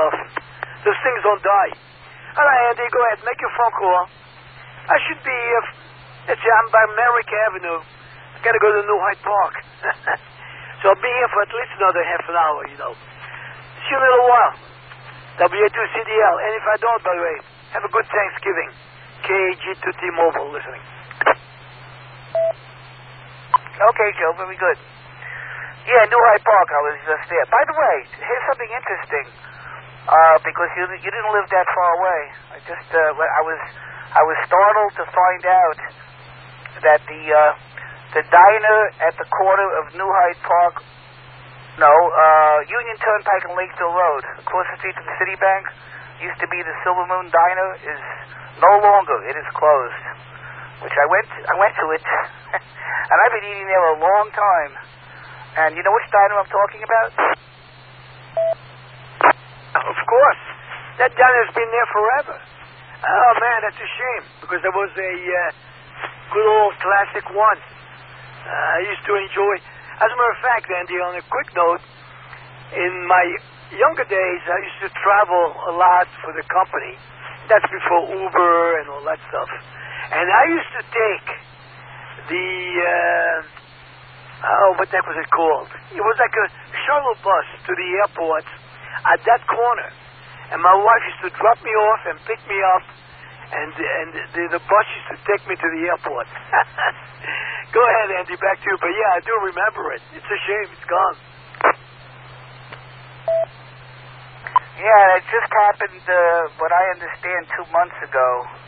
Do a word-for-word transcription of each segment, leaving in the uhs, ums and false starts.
enough. Those things don't die. All right, Andy, go ahead. Make your phone call. I should be, uh, let's see, I'm by Merrick Avenue. I got to go to New Hyde Park. So I'll be here for at least another half an hour, you know. See you in a little while. W A two C D L. And if I don't, by the way, have a good Thanksgiving. K G two T-Mobile listening. Okay, Joe, very good. Yeah, New Hyde Park, I was just there. By the way, here's something interesting, uh, because you you didn't live that far away. I just, uh, I was I was startled to find out that the uh, the diner at the corner of New Hyde Park, no, uh, Union Turnpike and Lakeville Road, across the street from the Citibank, used to be the Silver Moon Diner, is no longer. It is closed. Which I went I went to it, and I've been eating there a long time. And you know which diner I'm talking about? Of course. That diner's been there forever. Oh, man, that's a shame, because there was a uh, good old classic one. Uh, I used to enjoy. As a matter of fact, Andy, on a quick note, in my younger days, I used to travel a lot for the company. That's before Uber and all that stuff. And I used to take the, uh, oh, what the heck was it called? It was like a shuttle bus to the airport at that corner. And my wife used to drop me off and pick me up, and and the, the bus used to take me to the airport. Go ahead, Andy, back to you. But yeah, I do remember it. It's a shame it's gone. Yeah, it just happened, uh, what I understand, two months ago.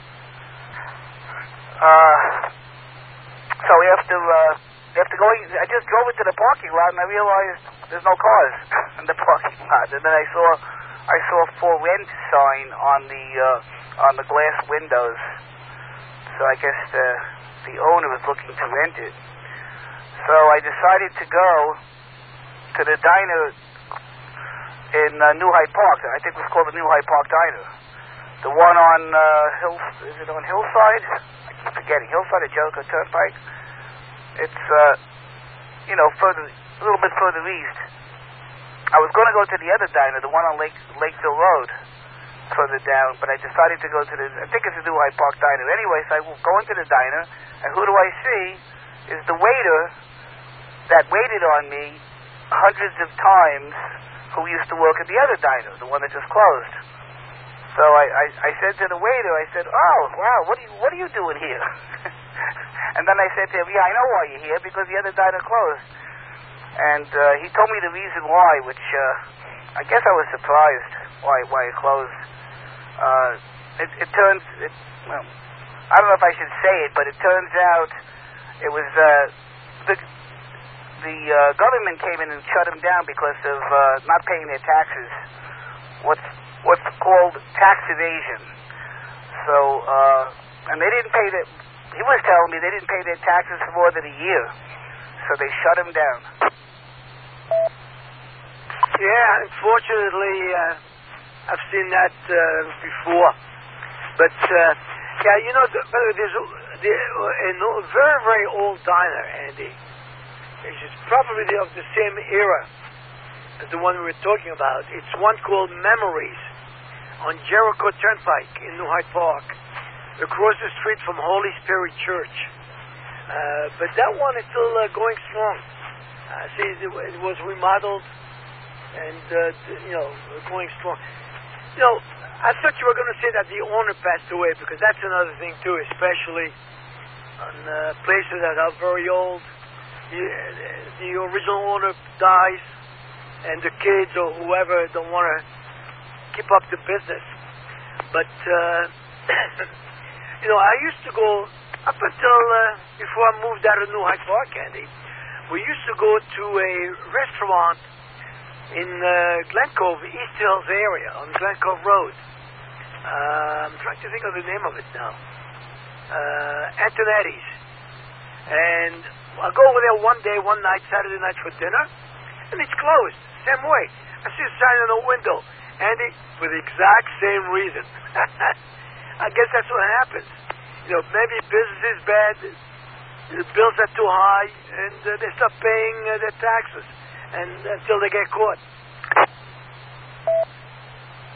Uh, so after, uh, after going, I just drove into the parking lot and I realized there's no cars in the parking lot. And then I saw, I saw a for rent sign on the, uh, on the glass windows. So I guess the, the owner was looking to rent it. So I decided to go to the diner in uh, New Hyde Park. I think it was called the New Hyde Park Diner. The one on uh, Hill, is it on Hillside? I keep forgetting. Hillside or Jericho Turnpike. It's, uh, you know, further, a little bit further east. I was going to go to the other diner, the one on Lake Lakeville Road, further down, but I decided to go to the, I think it's the New Hyde Park Diner. Anyway, so I go into the diner, and who do I see? Is the waiter that waited on me hundreds of times, who used to work at the other diner, the one that just closed. So I, I, I said to the waiter, I said, oh, wow, what are you, what are you doing here? And then I said to him, yeah, I know why you're here, because the other diner closed. And uh, he told me the reason why, which uh, I guess I was surprised why why it closed. Uh, it, it turns, it, well, I don't know if I should say it, but it turns out it was, uh, the, the uh, government came in and shut him down because of uh, not paying their taxes. What's what's called tax evasion. So, uh, and they didn't pay the. He was telling me they didn't pay their taxes for more than a year, so they shut him down. Yeah, unfortunately, uh, I've seen that uh, before. But uh, yeah, you know, the, there's a, the, a very very old diner, Andy. It's probably of the same era as the one we were talking about. It's one called Memories on Jericho Turnpike in New Hyde Park, across the street from Holy Spirit Church. Uh, but that one is still uh, going strong. Uh, see, it, it was remodeled and, uh, you know, going strong. You know, I thought you were going to say that the owner passed away, because that's another thing, too, especially on uh, places that are very old. The, the original owner dies, and the kids or whoever don't want to keep up the business. But, uh, you know, I used to go, up until uh, before I moved out of New Hyde Park, Andy, we used to go to a restaurant in uh, Glen Cove, East Hills area, on Glen Cove Road. Uh, I'm trying to think of the name of it now. Uh, Antonetti's. And I go over there one day, one night, Saturday night for dinner, and it's closed. Same way. I see a sign on the window, Andy, for the exact same reason. I guess that's what happens. You know, maybe business is bad, the bills are too high, and uh, they stop paying uh, their taxes, and until they get caught.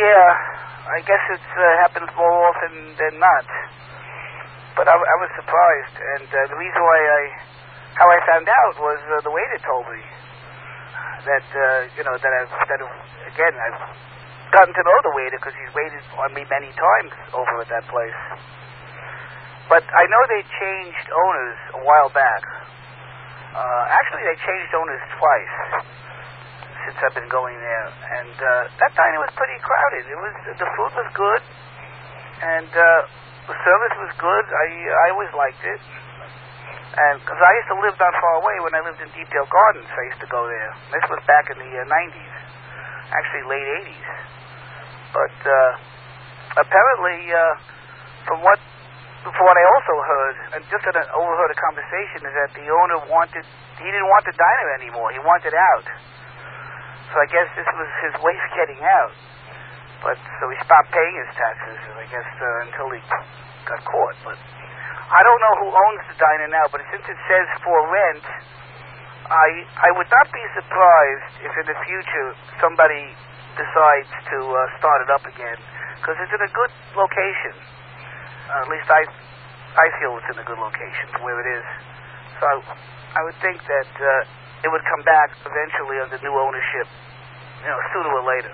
Yeah, I guess it uh, happens more often than not. But I, I was surprised, and uh, the reason why I, how I found out was uh, the waiter told me that uh, you know that I've that again I've gotten to know the waiter because he's waited on me many times over at that place. But I know they changed owners a while back. Uh, actually, they changed owners twice since I've been going there, and uh, that diner was pretty crowded. It was the food was good, and uh, the service was good. I I always liked it, and because I used to live not far away when I lived in Deepdale Gardens, I used to go there. This was back in the uh, nineties, actually late eighties. But uh, apparently, uh, from what from what I also heard, and just had a, overheard a conversation, is that the owner wanted he didn't want the diner anymore. He wanted out. So I guess this was his way of getting out. But so he stopped paying his taxes, I guess, uh, until he got caught. But I don't know who owns the diner now, but since it says for rent, I I would not be surprised if in the future somebody decides to uh, start it up again, because it's in a good location. Uh, at least I I feel it's in a good location for where it is. So I, I would think that uh, it would come back eventually under new ownership, you know, sooner or later.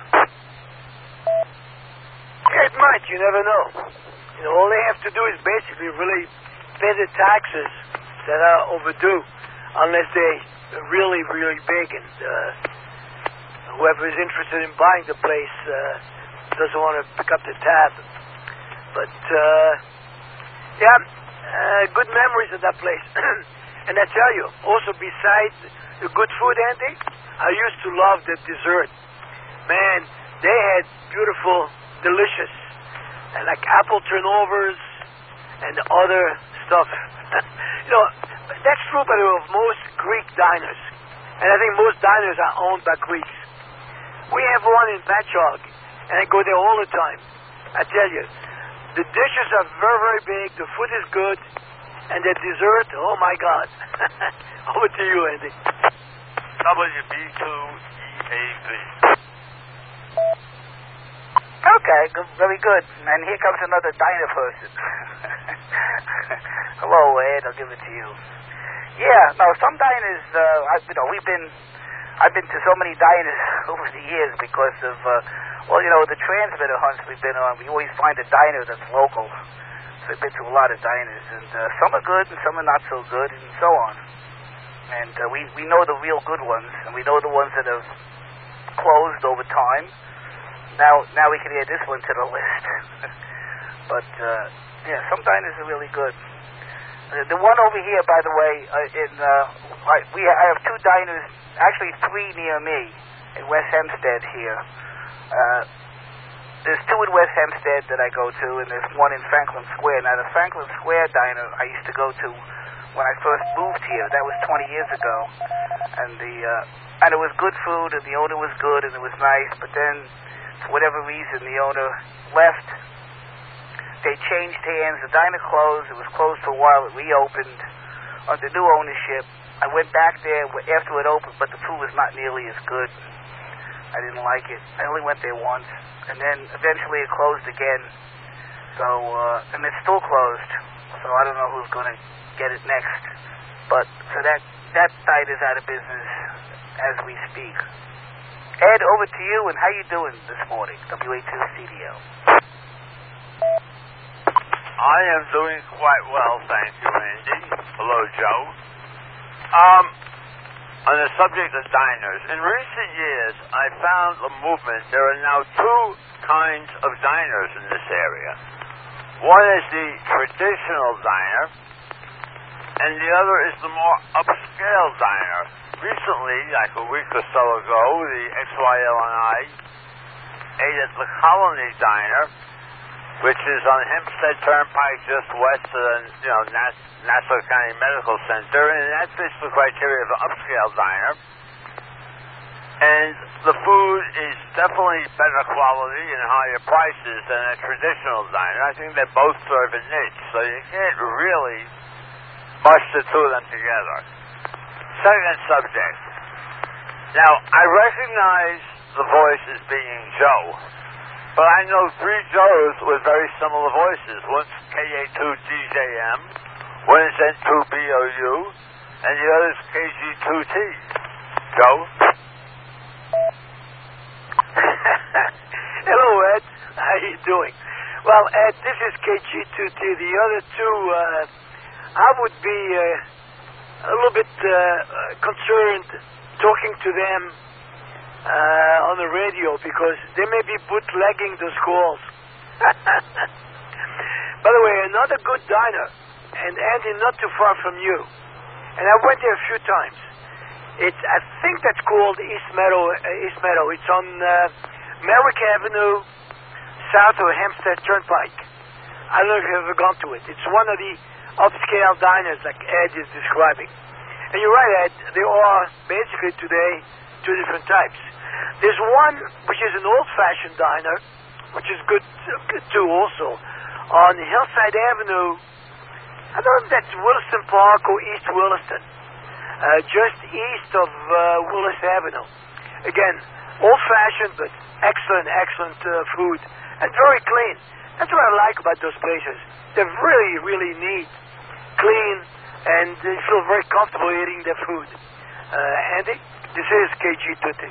It might, you never know. You know, all they have to do is basically really pay the taxes that are overdue, unless they're really, really big, and uh, whoever is interested in buying the place uh, doesn't want to pick up the tab. But, uh, yeah, uh, good memories of that place. And I tell you, also besides the good food, Andy, I used to love the dessert. Man, they had beautiful, delicious, uh, like apple turnovers and other stuff. You know, that's true, by the way, of most Greek diners. And I think most diners are owned by Greeks. We have one in Patchogue, and I go there all the time. I tell you, the dishes are very, very big, the food is good, and the dessert, oh my God. Over to you, Andy. W B two E A B. Okay, good, very good. And here comes another diner person. Hello, Ed. I'll give it to you. Yeah, no, some diners, uh, I, you know, we've been, I've been to so many diners over the years because of, uh, well, you know, the transmitter hunts we've been on. We always find a diner that's local. So I've been to a lot of diners, and uh, some are good and some are not so good, and so on. And uh, we we know the real good ones, and we know the ones that have closed over time. Now, now we can add this one to the list. But uh, yeah, some diners are really good. Uh, the one over here, by the way, uh, in uh, I, we I have two diners, actually three near me in West Hempstead here. Uh, there's two in West Hempstead that I go to, and there's one in Franklin Square. Now, the Franklin Square diner I used to go to when I first moved here. That was twenty years ago, and the uh, and it was good food, and the owner was good, and it was nice. But then, for whatever reason, the owner left. They changed hands. The diner closed. It was closed for a while. It reopened under new ownership. I went back there after it opened, but the food was not nearly as good. I didn't like it. I only went there once, and then eventually it closed again. So, uh, and it's still closed. So I don't know who's going to get it next. But so that that site is out of business as we speak. Ed, over to you. And how you doing this morning? W A two C D O. I am doing quite well, thank you, Andy. Hello, Joe. Um, on the subject of diners, in recent years, I found a movement. There are now two kinds of diners in this area. One is the traditional diner, and the other is the more upscale diner. Recently, like a week or so ago, the X Y L and I ate at the Colony Diner, which is on Hempstead Turnpike, just west of the, you know, Nass- Nassau County Medical Center, and that fits the criteria of an upscale diner. And the food is definitely better quality and higher prices than a traditional diner. I think they both serve a niche, so you can't really mush the two of them together. Second subject. Now, I recognize the voice as being Joe, But I know three Joes with very similar voices. One's K A two D J M, one is N two B O U, and the other is K G two T. Joe? Hello, Ed. How you doing? Well, Ed, this is K G two T. The other two, uh, I would be uh, a little bit uh, concerned talking to them uh, on the radio because they may be bootlegging those calls. By the way, another good diner, and Andy, not too far from you. And I went there a few times. It's, I think that's called East Meadow. Uh, East Meadow. It's on uh, Merrick Avenue, south of Hempstead Turnpike. I don't know if you've ever gone to it. It's one of the upscale diners like Ed is describing. And you're right, Ed. There are basically today two different types. There's one which is an old-fashioned diner, which is good, good too also, on Hillside Avenue. I don't know if that's Williston Park or East Williston. Uh, just east of uh, Willis Avenue. Again, old-fashioned, but excellent, excellent uh, food. And very clean. That's what I like about those places. They're really, really neat, clean, and you feel very comfortable eating their food. Uh, Andy, this is K G two T.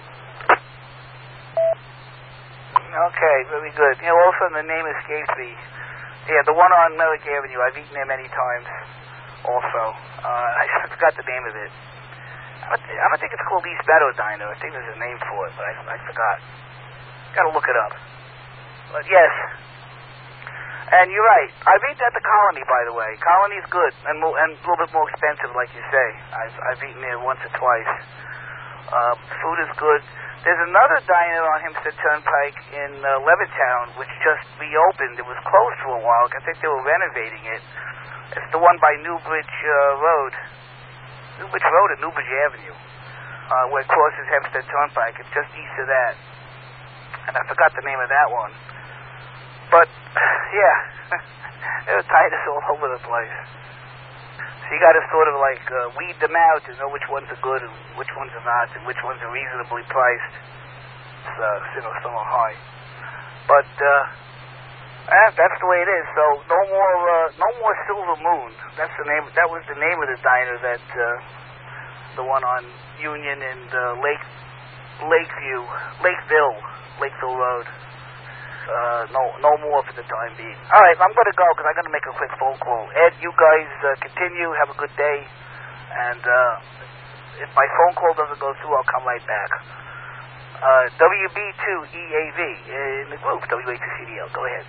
Okay, very good. You know, also the name escapes me. Yeah, the one on Merrick Avenue, I've eaten there many times also. Uh, I forgot the name of it. I don't, I don't think it's called East Meadow Diner. I think there's a name for it, but I, I forgot. Gotta look it up. But yes. And you're right. I've eaten at the Colony, by the way. Colony's good and, mo- and a little bit more expensive, like you say. I've, I've eaten there once or twice. Uh, food is good. There's another diner on Hempstead Turnpike in uh, Levittown, which just reopened. It was closed for a while. I think they were renovating it. It's the one by Newbridge uh, Road. Newbridge Road or Newbridge Avenue, uh, where it crosses Hempstead Turnpike. It's just east of that. And I forgot the name of that one. But, yeah, there are diners all over the place. So you got to sort of like uh, weed them out to know which ones are good and which ones are not, and which ones are reasonably priced. So, you know, some are high. But uh, eh, that's the way it is. So no more, uh, no more Silver Moon. That's the name. That was the name of the diner that uh, the one on Union and uh, Lake Lakeview, Lakeville, Lakeville Road. Uh, no, no more for the time being. All right, I'm going to go because I'm going to make a quick phone call. Ed, you guys uh, continue. Have a good day. And uh, if my phone call doesn't go through, I'll come right back. Uh, W B two E A V in the group, W H C D L. Go ahead.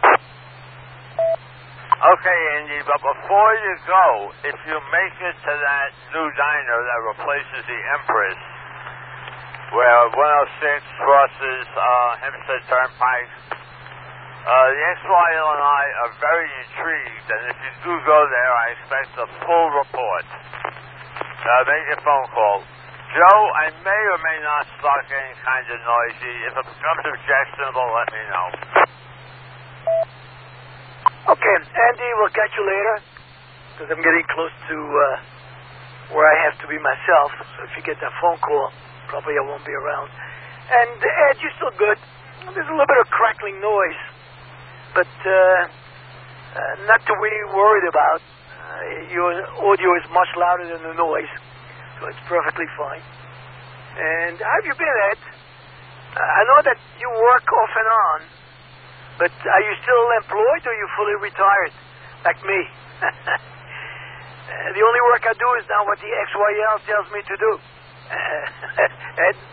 Okay, Andy, but before you go, if you make it to that new diner that replaces the Empress, where one oh six crosses uh, Hempstead Turnpike, Uh, the X Y L and I are very intrigued, and if you do go there, I expect a full report. Uh, make a phone call. Joe, I may or may not start getting kind of noisy. If it becomes objectionable, let me know. Okay, Andy, we'll catch you later, because I'm getting close to uh, where I have to be myself. So if you get that phone call, probably I won't be around. And Ed, you're still good. There's a little bit of crackling noise. But uh, uh, not to be worried about. Uh, your audio is much louder than the noise, so it's perfectly fine. And how have you been, Ed? Uh, I know that you work off and on, but are you still employed or are you fully retired, like me? uh, the only work I do is now what the X Y L tells me to do. Uh, Ed?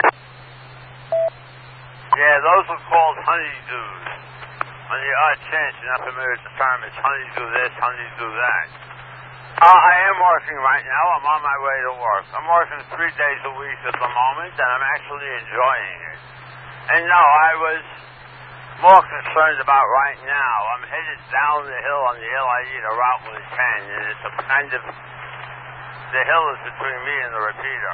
Yeah, those are called honeydews. On the odd chance you're not familiar with the term, it's honeydew this, honeydew that. Uh, I am working right now. I'm on my way to work. I'm working three days a week at the moment, and I'm actually enjoying it. And no, I was more concerned about right now. I'm headed down the hill on the L I E to Route one ten, and it's a kind of... The hill is between me and the repeater.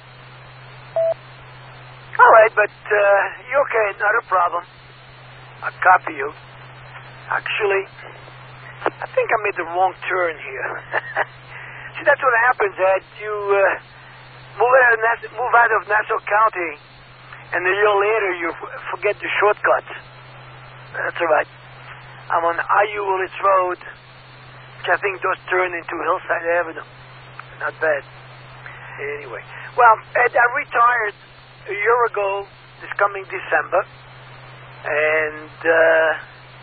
All right, but uh, you're okay. Not a problem. I'll copy you. Actually, I think I made the wrong turn here. See, that's what happens, Ed. You uh, move, out of Nass- move out of Nassau County, and a year later you f- forget the shortcuts. That's all right. I'm on Ayu Willits Road, which I think does turn into Hillside Avenue. Not bad. Anyway. Well, Ed, I retired a year ago, this coming December, and uh,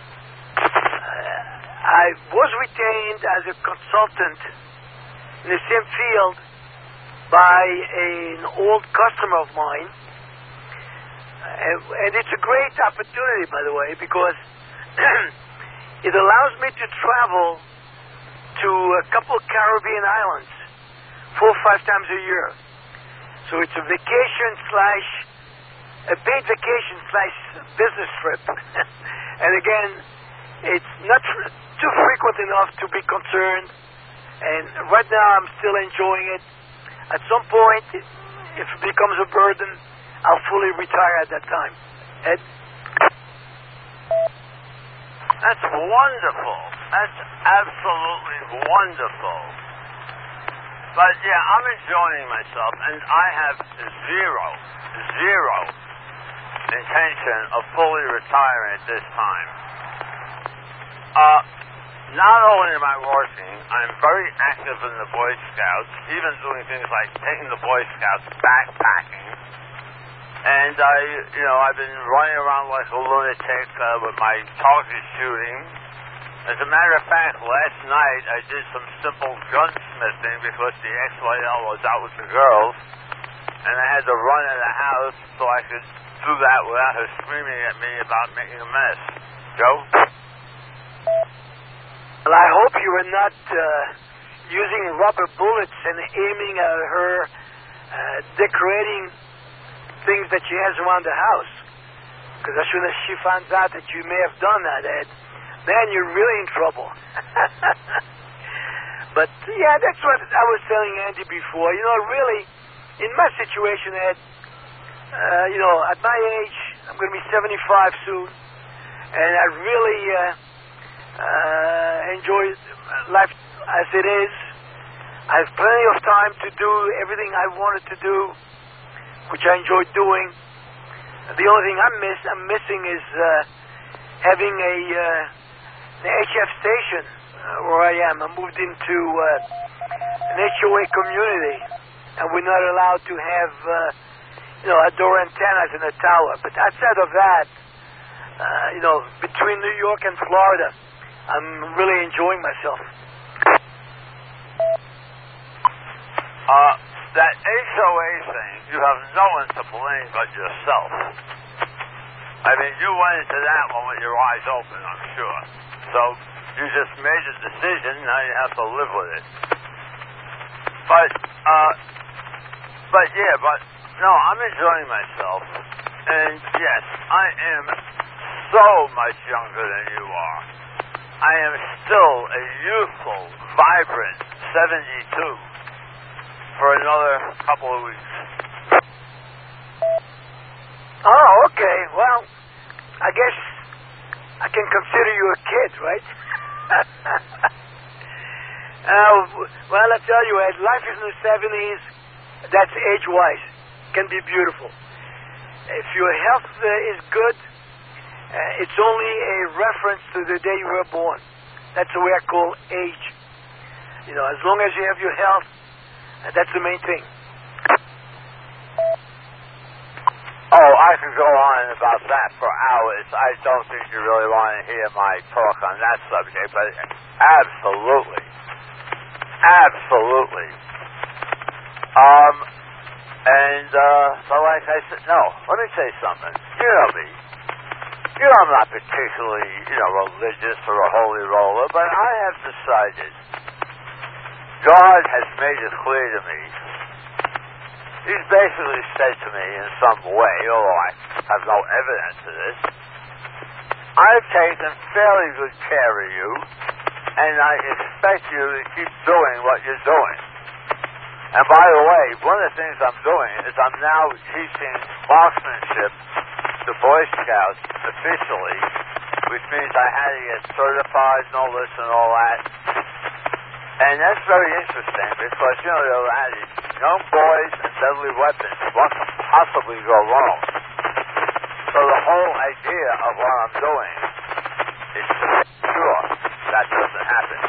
I was retained as a consultant in the same field by an old customer of mine. And, and it's a great opportunity, by the way, because it allows me to travel to a couple of Caribbean islands four or five times a year. So it's a vacation slash, a paid vacation slash business trip. And again, it's not fr- too frequent enough to be concerned. And right now I'm still enjoying it. At some point, if it becomes a burden, I'll fully retire at that time. Ed? That's wonderful. That's absolutely wonderful. But yeah, I'm enjoying myself, and I have zero, zero intention of fully retiring at this time. Uh, not only am I working, I'm very active in the Boy Scouts, even doing things like taking the Boy Scouts backpacking. And I, you know, I've been running around like a lunatic uh, with my target shooting. As a matter of fact, last night I did some simple gunsmithing because the X Y L was out with the girls, and I had to run in the house so I could do that without her screaming at me about making a mess. Joe? Well, I hope you are not uh, using rubber bullets and aiming at her, uh, decorating things that she has around the house. Because as soon as she finds out that you may have done that, Ed, then you're really in trouble. But, yeah, that's what I was telling Andy before. You know, really, in my situation, Ed, uh, you know, at my age, I'm going to be seventy-five soon, and I really uh, uh, enjoy life as it is. I have plenty of time to do everything I wanted to do, which I enjoy doing. The only thing I'm miss I'm missing is uh, having a uh, an H F station uh, where I am. I moved into uh, an H O A community, and we're not allowed to have uh, you know outdoor antennas in the tower. But outside of that, uh, you know, between New York and Florida, I'm really enjoying myself. Uh, that H O A thing, you have no one to blame but yourself. I mean, you went into that one with your eyes open, I'm sure. So, you just made a decision, now you have to live with it. But, uh, but yeah, but, no, I'm enjoying myself. And yes, I am so much younger than you are. I am still a youthful, vibrant seventy-two. For another couple of weeks. Oh, okay. Well, I guess I can consider you a kid, right? uh, well, I tell you, Ed, life is in the seventies. That's age-wise. Can be beautiful. If your health uh, is good, uh, it's only a reference to the day you were born. That's the way I call age. You know, as long as you have your health, that's the main thing. Oh, I could go on about that for hours. I don't think you really want to hear my talk on that subject, but absolutely. Absolutely. Um, and, uh, so like I said, no, let me say something. You know me. You know I'm not particularly, you know, religious or a holy roller, but I have decided God has made it clear to me. He's basically said to me in some way, although I have no evidence of this, I've taken fairly good care of you, and I expect you to keep doing what you're doing. And by the way, one of the things I'm doing is I'm now teaching marksmanship to Boy Scouts officially, which means I had to get certified and all this and all that. And that's very interesting because, you know, the old adage, young boys and deadly weapons, what can possibly go wrong? So the whole idea of what I'm doing is to make sure that doesn't happen.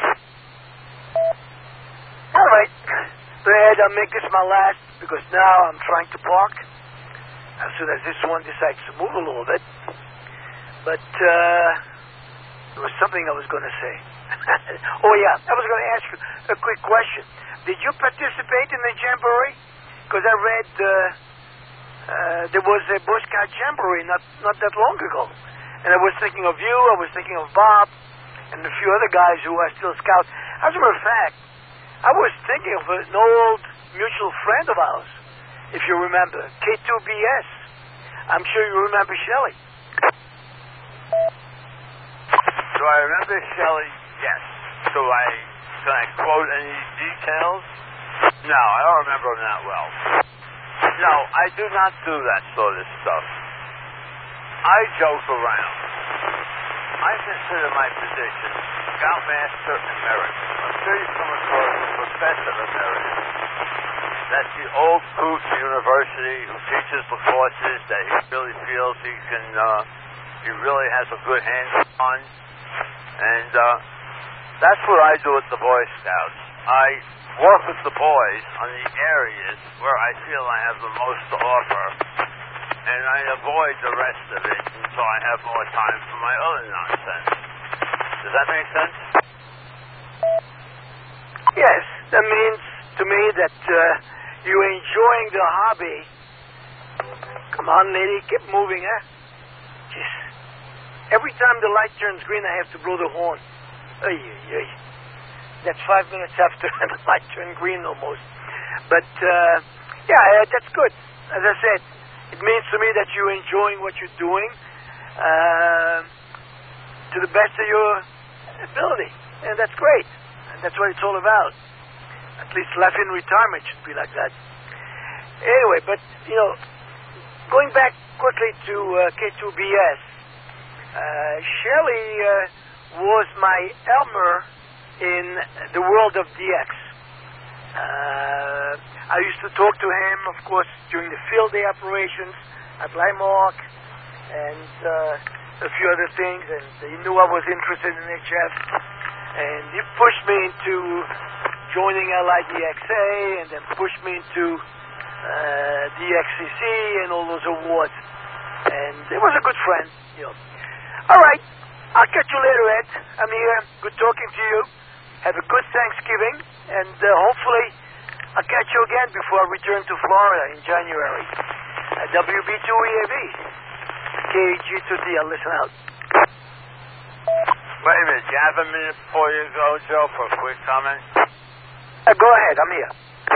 All right. Go ahead, I'll make this my last, because now I'm trying to park as soon as this one decides to move a little bit. But uh, there was something I was going to say. Oh, yeah, I was going to ask you a quick question. Did you participate in the Jamboree? Because I read uh, uh, there was a Boy Scout Jamboree not, not that long ago. And I was thinking of you, I was thinking of Bob, and a few other guys who are still scouts. As a matter of fact, I was thinking of an old mutual friend of ours, if you remember, K two B S. I'm sure you remember Shelley. Do I remember Shelley? Yes. So I, can I quote any details? No, I don't remember him that well. No, I do not do that sort of stuff. I joke around. I consider my position Scoutmaster Emeritus. I'm sure you've come across Professor Emeritus. That's the old coot in the university who teaches the courses that he really feels he can, uh, he really has a good handle on. And uh, that's what I do at the Boy Scouts. I work with the boys on the areas where I feel I have the most to offer, and I avoid the rest of it until I have more time for my other nonsense. Does that make sense? Yes, that means to me that uh, you're enjoying the hobby. Come on, lady, keep moving, huh? Jeez. Every time the light turns green, I have to blow the horn. Ay, ay, ay. That's five minutes after the light turned green almost. But, uh, yeah, uh, that's good. As I said, it means to me that you're enjoying what you're doing uh, to the best of your ability. And that's great. And that's what it's all about. At least life in retirement should be like that. Anyway, but, you know, going back quickly to uh, K two B S, uh, Shelley uh, was my Elmer in the world of D X. Uh, I used to talk to him, of course, during the field day operations at Limark and uh, a few other things, and he knew I was interested in H F, and he pushed me into joining L I D X A, and then pushed me into uh, D X C C and all those awards, and he was a good friend, you know. All right, I'll catch you later, Ed. I'm here. Good talking to you. Have a good Thanksgiving, and uh, hopefully I'll catch you again before I return to Florida in January. Uh, W B two E A V, K G two D, I'll listen out. Wait a minute, do you have a minute before you go, Joe, for a quick comment? Uh, go ahead, I'm here.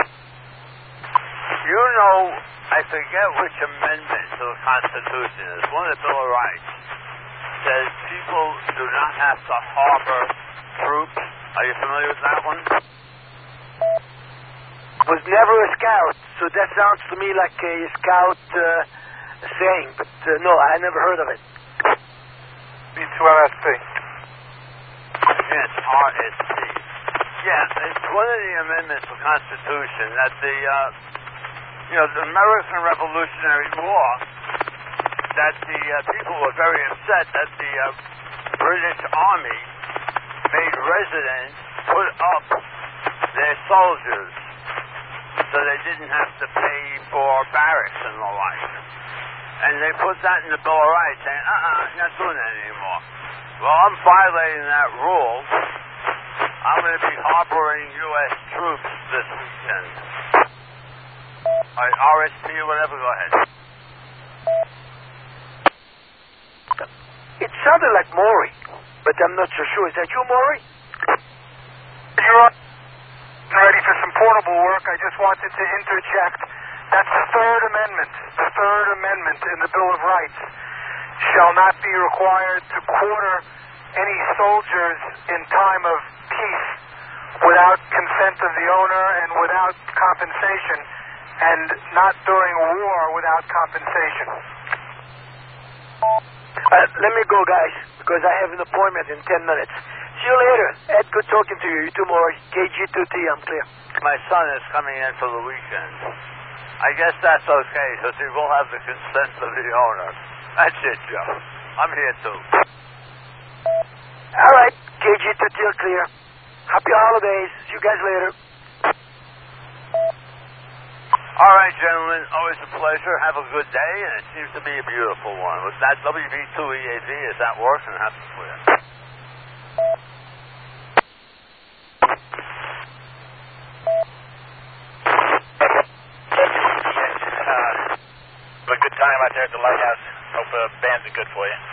You know, I forget which amendment to the Constitution is. One of the Bill of Rights says people do not have to harbor troops. Are you familiar with that one? Was never a scout, so that sounds to me like a scout uh, saying, but uh, no, I never heard of it. B two R S P. Yes, R S P. Yeah, it's one of the amendments to the Constitution that the, uh, you know, the American Revolutionary War, that the uh, people were very upset that the uh, British Army made residents put up their soldiers so they didn't have to pay for barracks and the like. And they put that in the Bill of Rights, saying, uh-uh, not doing that anymore. Well, I'm violating that rule. I'm going to be harboring U S troops this weekend. All right, R S P or whatever, go ahead. It sounded like Maury, but I'm not so sure. Is that you, Maury? You're up. Ready for some portable work. I just wanted to interject. That's the Third Amendment. The Third Amendment in the Bill of Rights shall not be required to quarter any soldiers in time of peace without consent of the owner and without compensation, and not during war without compensation. Uh, let me go, guys, because I have an appointment in ten minutes. See you later. Ed, good talking to you. You too, Maury. K G two T, I'm clear. My son is coming in for the weekend. I guess that's okay, because he will have the consent of the owner. That's it, Joe. I'm here, too. All right, K G to Teal Clear. Happy holidays. See you guys later. All right, gentlemen. Always a pleasure. Have a good day, and it seems to be a beautiful one. Was that W V two E A Z? Is that working? Happy clear. Have a good time out there at the lighthouse. Hope the bands are good for you.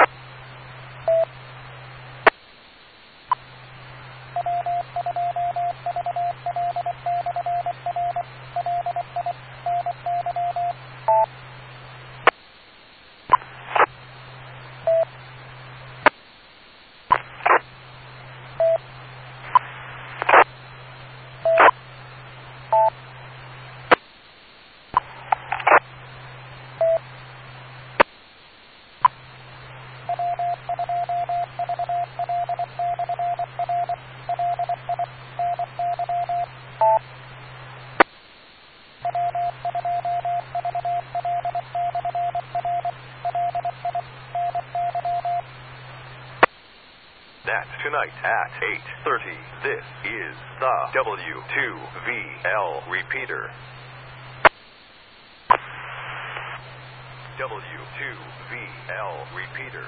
That's tonight at eight thirty. This is the W two V L repeater. W two V L repeater.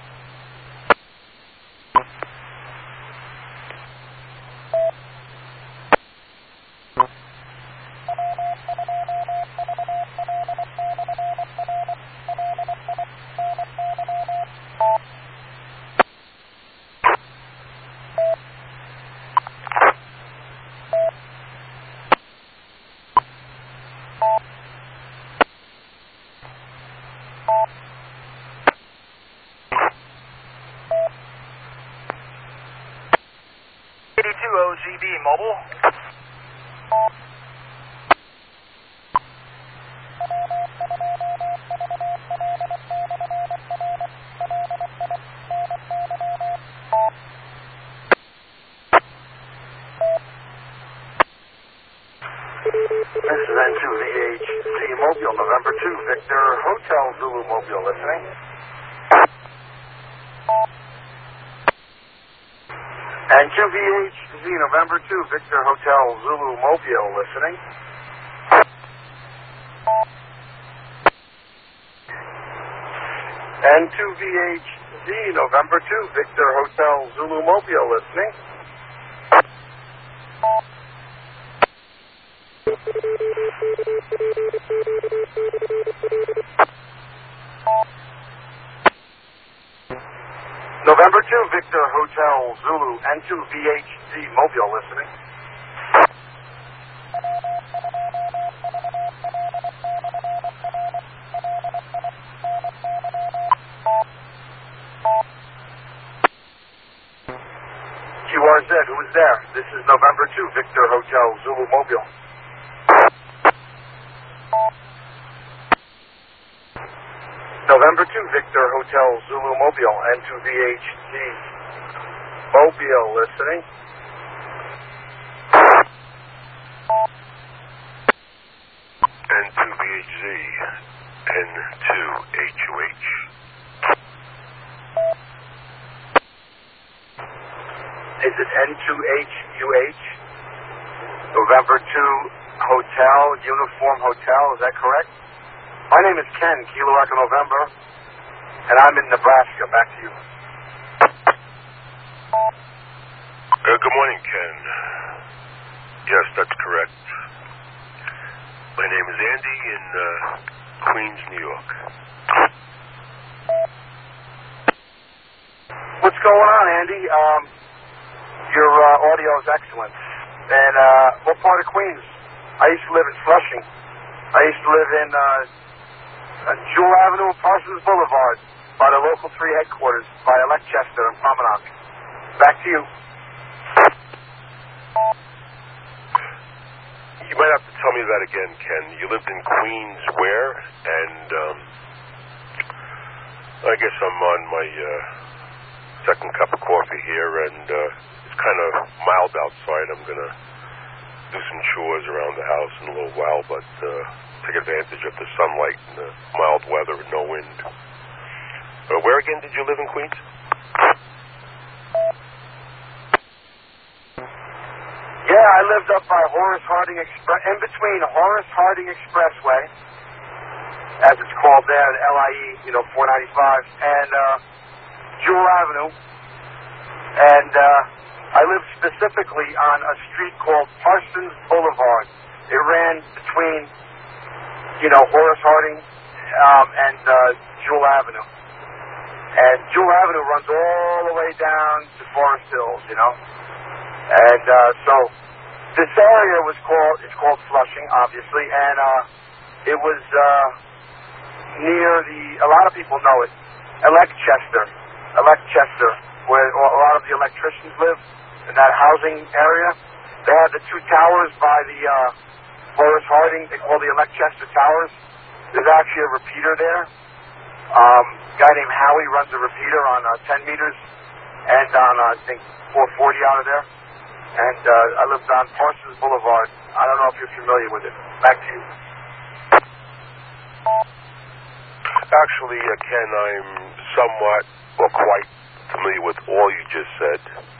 eighty-two O Z D mobile. This is N two V H Z Mobile, November two, Victor Hotel Zulu Mobile listening. N two V H Z November two, Victor Hotel Zulu Mobile listening. N two V H Z November two, Victor Hotel Zulu Mobile listening. November two, Victor Hotel Zulu, N two V H Z Mobile listening. Q R Z, who is there? This is November two, Victor Hotel Zulu Mobile. November two, Victor Hotel Zulu Mobile, N two V H Z Mobile listening. N two V H Z, N two H U H. Is it N two H U H? November two Hotel, Uniform Hotel, is that correct? My name is Ken, Kilo Echo November, and I'm in Nebraska. Back to you. Uh, good morning, Ken. Yes, that's correct. My name is Andy in uh, Queens, New York. What's going on, Andy? Um, your uh, audio is excellent. And uh, what part of Queens? I used to live in Flushing. I used to live in uh, uh, Jewel Avenue and Parsons Boulevard by the local three headquarters by Leicester and Promenade. Back to you. You might have to tell me that again, Ken. You lived in Queens where? And um, I guess I'm on my uh, second cup of coffee here, and uh, it's kind of mild outside. I'm going to do some chores around the house in a little while, but uh, take advantage of the sunlight and the mild weather and no wind. Uh, where again did you live in Queens? Yeah, I lived up by Horace Harding Express, in between Horace Harding Expressway, as it's called there, the L I E, you know, four ninety-five, and uh, Jewel Avenue. And uh, I lived specifically on a street called Parsons Boulevard. It ran between, you know, Horace Harding um, and uh, Jewel Avenue. And Jewel Avenue runs all the way down to Forest Hills, you know. And uh, so this area was called, it's called Flushing, obviously, and uh, it was uh, near the, a lot of people know it, Electchester, Electchester, where a lot of the electricians live, in that housing area. They have the two towers by the uh, Horace Harding, they call the Electchester Towers. There's actually a repeater there. Um, a guy named Howie runs a repeater on uh, ten meters and on, uh, I think, four forty out of there. And uh, I lived on Parsons Boulevard. I don't know if you're familiar with it. Back to you. Actually, uh, Ken, I'm somewhat or quite familiar with all you just said.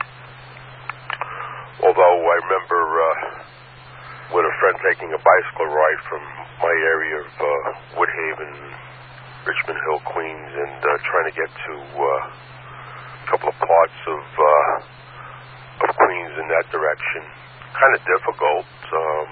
Although I remember uh, with a friend taking a bicycle ride from my area of uh, Woodhaven, Richmond Hill, Queens, and uh, trying to get to uh, a couple of parts of uh, of Queens in that direction. Kind of difficult, um,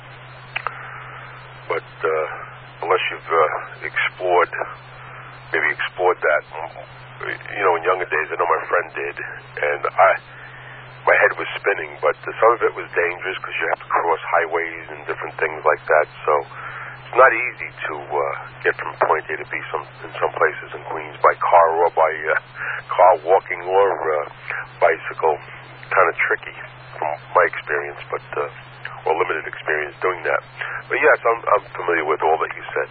but uh, unless you've uh, explored, maybe explored that, you know, in younger days, I know my friend did, and I, my head was spinning, but some of it was dangerous because you have to cross highways and different things like that, so it's not easy to uh, get from point A to B some, in some places in Queens by car or by uh, car, walking, or uh, bicycle. Kind of tricky from my experience, but uh, or limited experience doing that. But yes, I'm, I'm familiar with all that you said.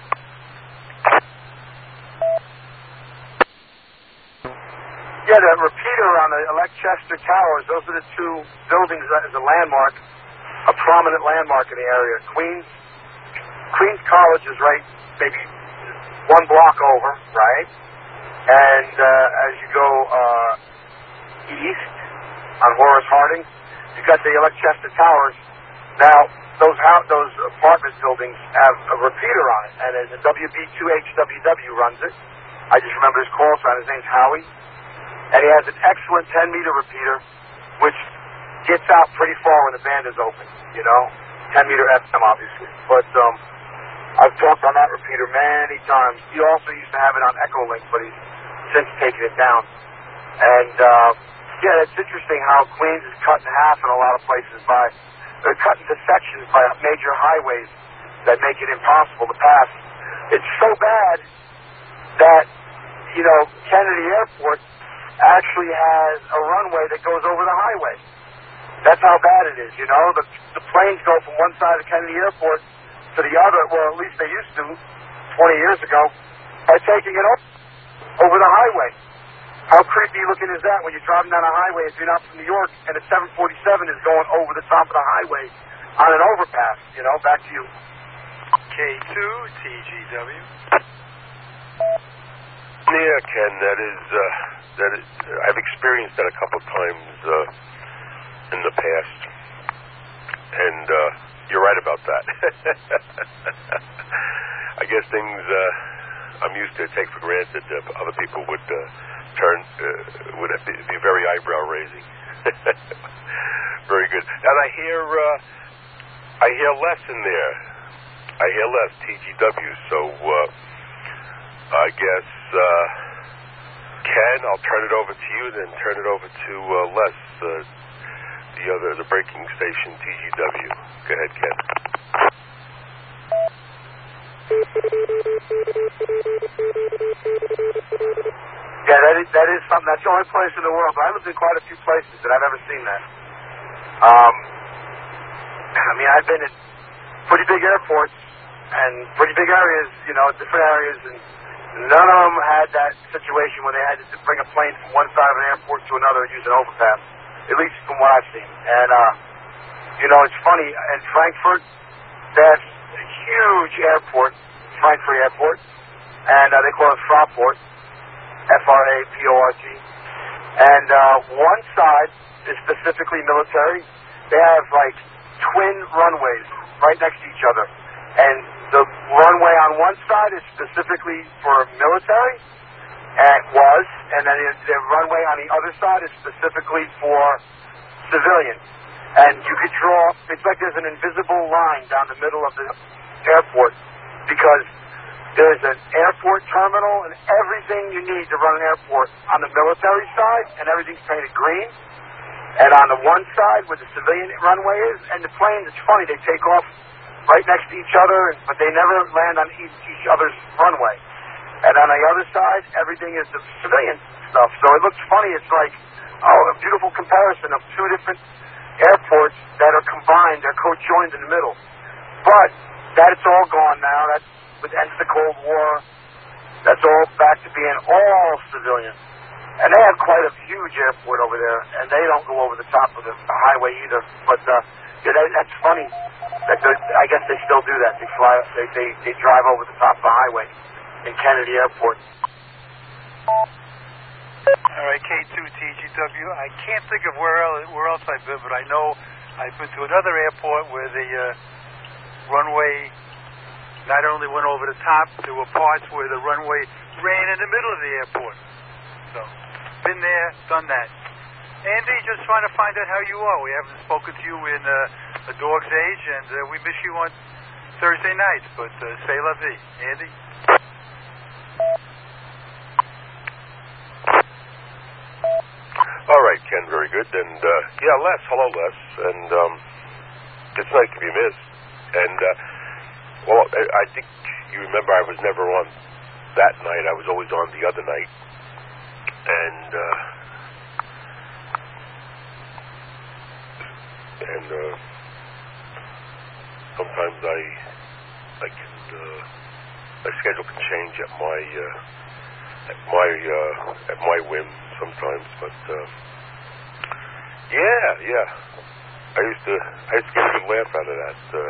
Yeah, the repeater on the Electchester Towers, those are the two buildings that is a landmark, a prominent landmark in the area. Queens, Queens College is right, maybe one block over, right? And uh, as you go uh, east, on Horace Harding, you got the Electchester Towers. Now, those ho- those apartment buildings have a repeater on it, and there's a W B two H W W runs it. I just remember his call sign. His name's Howie, and he has an excellent ten meter repeater, which gets out pretty far when the band is open. You know, ten meter F M, obviously. But um, I've talked on that repeater many times. He also used to have it on Echolink, but he's since taken it down. And uh, yeah, it's interesting how Queens is cut in half in a lot of places by, they're cut into sections by major highways that make it impossible to pass. It's so bad that, you know, Kennedy Airport actually has a runway that goes over the highway. That's how bad it is, you know. The, the planes go from one side of Kennedy Airport to the other, well, at least they used to twenty years ago, by taking it over the highway. How creepy looking is that when you're driving down a highway if you're not from New York and a seven forty-seven is going over the top of the highway on an overpass, you know? Back to you. K two T G W. Yeah, Ken, that is, uh, that is, I've experienced that a couple of times uh, in the past, and uh, you're right about that. I guess things uh, I'm used to take for granted that other people would uh, turn uh, would be, be very eyebrow raising. Very good. And I hear uh, I hear less in there. I hear less T G W. So uh, I guess uh, Ken, I'll turn it over to you, then turn it over to uh, Les, uh, the other the breaking station T G W. Go ahead, Ken. Yeah, that is, that is something. That's the only place in the world. But I lived in quite a few places, and I've never seen that. Um, I mean, I've been in pretty big airports and pretty big areas, you know, different areas, and none of them had that situation where they had to bring a plane from one side of an airport to another and use an overpass, at least from what I've seen. And, uh, you know, it's funny, in Frankfurt, there's a huge airport, Frankfurt Airport, and uh, they call it Fraport, F R A P O R T. And uh, one side is specifically military, they have like twin runways right next to each other. And the runway on one side is specifically for military, and was, and then the runway on the other side is specifically for civilian. And you could draw, it's like there's an invisible line down the middle of the airport, because there's an airport terminal and everything you need to run an airport on the military side, and everything's painted green. And on the one side where the civilian runway is, and the planes, it's funny, they take off right next to each other, but they never land on each, each other's runway. And on the other side, everything is the civilian stuff. So it looks funny. It's like oh, a beautiful comparison of two different airports that are combined, they're co-joined in the middle. But that it's all gone now. That's with the end of the Cold War. That's all back to being all civilian. And they have quite a huge airport over there, and they don't go over the top of the, the highway either. But uh, yeah, that, that's funny. That I guess they still do that. They fly. They, they they drive over the top of the highway in Kennedy Airport. All right, K two T G W. I can't think of where else, where else I've been, but I know I've been to another airport where the uh, runway not only went over the top, there were parts where the runway ran in the middle of the airport. So, been there, done that. Andy, just trying to find out how you are. We haven't spoken to you in uh, a dog's age, and uh, we miss you on Thursday nights, but uh, say la vie. Andy? All right, Ken, very good. And, uh, yeah, Les, hello, Les. And um, it's nice to be missed. And, uh, well, I, I think you remember I was never on that night. I was always on the other night. And, uh, and, uh, sometimes I, I can, uh, my schedule can change at my, uh, at my, uh, at my whim sometimes, but, uh, yeah, yeah. I used to, I used to get a good laugh out of that, uh,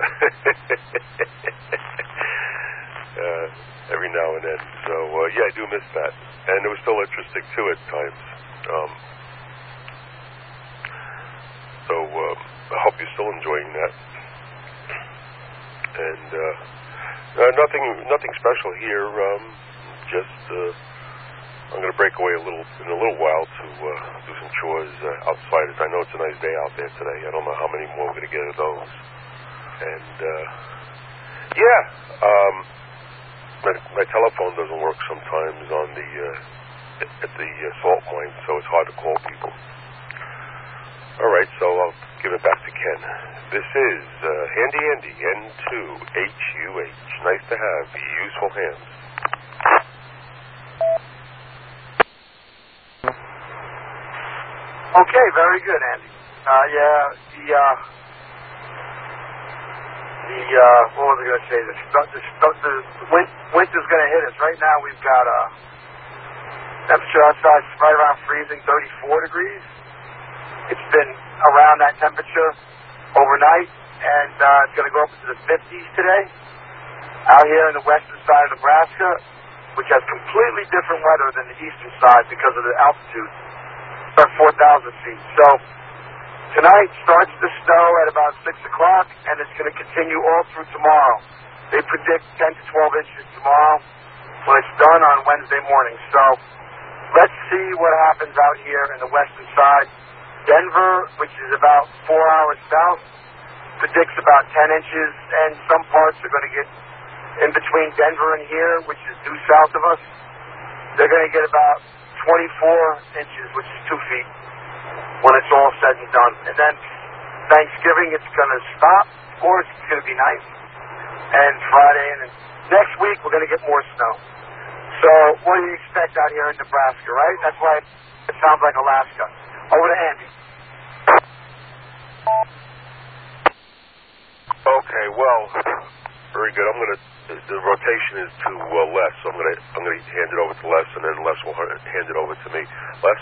uh, every now and then. So, uh, yeah, I do miss that. And it was still interesting, too, at times. Um, so, uh, I hope you're still enjoying that. And, uh, uh, nothing, nothing special here, um, just, uh, I'm going to break away a little in a little while to uh, do some chores uh, outside. I know it's a nice day out there today. I don't know how many more we're going to get of those. And, uh, yeah, um, my, my telephone doesn't work sometimes on the uh, at the uh, salt mine, so it's hard to call people. All right, so I'll give it back to Ken. This is uh, Handy Andy, N two H U H. Nice to have useful hands. Okay, very good, Andy. Uh, yeah, the, uh, the, uh, what was I going to say? The, the, the, the wind, winter's going to hit us. Right now we've got, uh, temperature outside right around freezing, thirty-four degrees. It's been around that temperature overnight, and, uh, it's going to go up into the fifties today. Out here in the western side of Nebraska, which has completely different weather than the eastern side because of the altitude. About four thousand feet. So tonight starts to snow at about six o'clock, and it's going to continue all through tomorrow. They predict ten to twelve inches tomorrow when it's done on Wednesday morning. So let's see what happens out here in the western side. Denver, which is about four hours south, predicts about ten inches, and some parts are going to get in between Denver and here, which is due south of us. They're going to get about twenty-four inches, which is two feet, when it's all said and done. And then Thanksgiving, it's going to stop. Of course, it's going to be nice. And Friday, and then next week, we're going to get more snow. So what do you expect out here in Nebraska, right? That's why it sounds like Alaska. Over to Andy. Okay, well, very good. I'm going to. The, the rotation is to uh, Les, so I'm going to I'm going to hand it over to Les, and then Les will hand it over to me. Les?